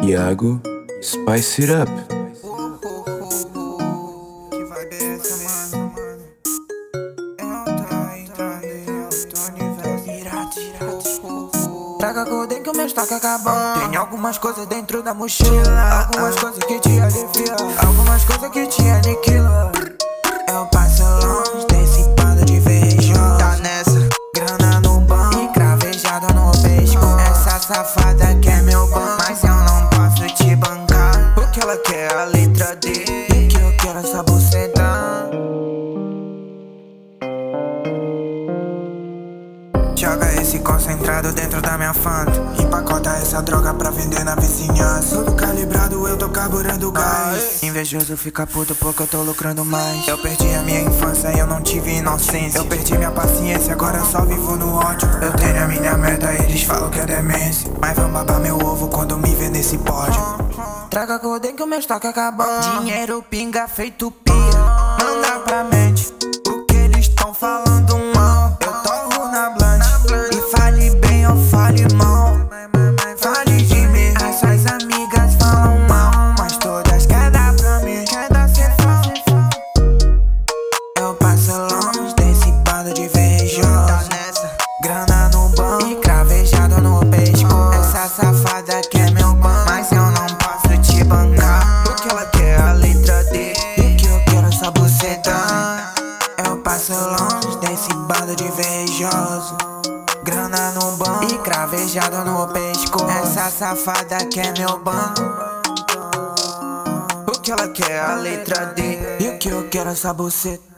Iago, Spice It Up. Que vibe é essa, mano? Traga Golden que o meu estoque acabou. Tem algumas coisas dentro da mochila, algumas coisas que te alivia, algumas coisas que te aniquila. Eu passo longe desse bando de beijo. Tá nessa, grana no banco e cravejada no pescoço. Essa safada quer meu banco, mas eu não posso te bancar. O que ela quer é a letra D, e o que eu quero é essa buceta. Joga esse concentrado dentro da minha Fanta, empacota essa droga pra vender na vizinhança. Tudo calibrado, eu tô carburando gás. Invejoso fica puto porque eu tô lucrando mais. Eu perdi a minha infância e eu não tive inocência. Eu perdi minha paciência, agora eu só vivo no ódio. Eu tenho a minha meta, eles falam que é demência, mas vão babar meu ovo quando me ver nesse pódio. Traga Golden que o meu estoque acabou. Dinheiro pinga feito pia, manda pra mente o que eles tão falando mal. Eu torro na blunt, e fale bem ou fale mal, fale de mim. As suas amigas falam mal, mas todas querem dar pra mim, quer dar cefal. Eu passo longe desse bando de vejo. Tá nessa, grana no banco e cravejado no pescoço. Essa safada quer meu banco, mas eu não posso te bancar. O que ela quer é a letra D, e o que eu quero é essa buceta. Eu passo longe desse bando de invejoso, grana no banco e cravejado no pescoço. Essa safada quer meu banco. O que ela quer é a letra D, e o que eu quero é essa buceta.